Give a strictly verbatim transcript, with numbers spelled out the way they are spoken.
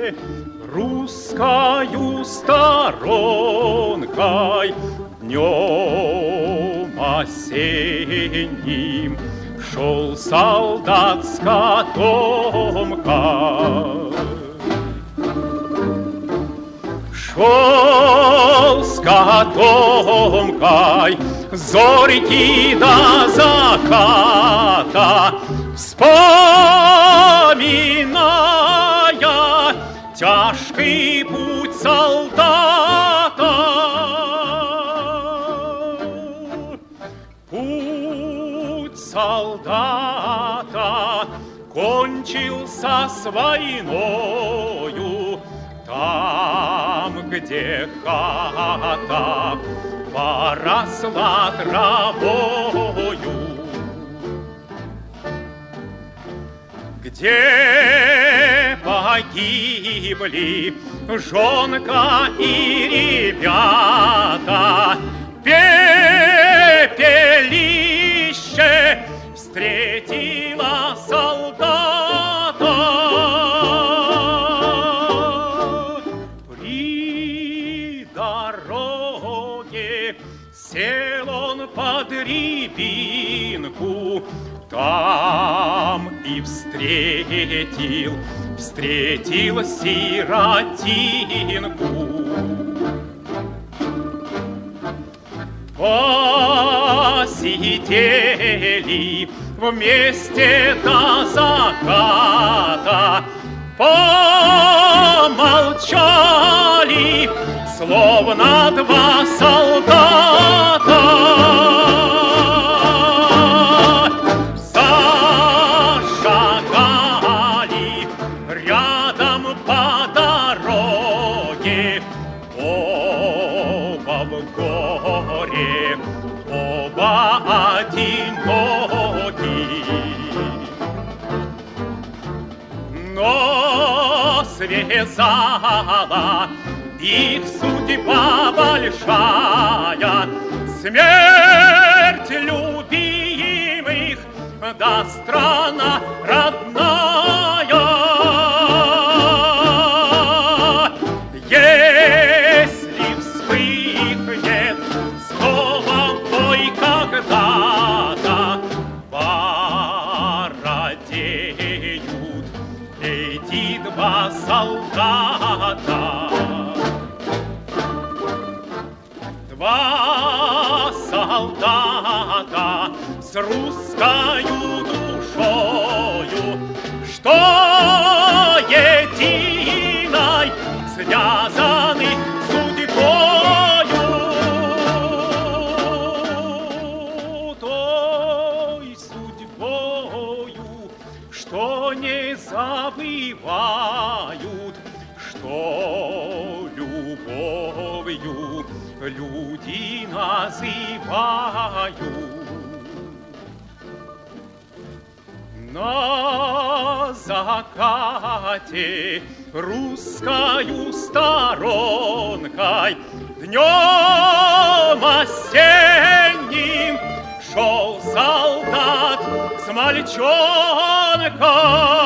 русскою сторонкой днем осенним шел солдат с котомкой. Шел с котомкой зорьки до заката, вспоминая тяжкий путь солдата. Путь солдата кончился с войною, там, где хата поросла травою, где погибли жонка и ребята, пепелище встретила солдата. При дороге сел он под рябинку, там и встретил, встретил сиротинку. Посидели вместе до заката, помолчали, словно два солдата. Зашагали рядом по дороге, оба в горе, оба одиноки. Но связала их судьба большая, смерть любимых, да страна родная. Если вспыхнет снова бой когда-то, породеют эти два солдата. Два солдата с русскою душою, что единой связаны судьбою, той судьбою, что не забывают, что любовью люди называют. На закате русскою сторонкой днем осенним шел солдат с мальчонкой.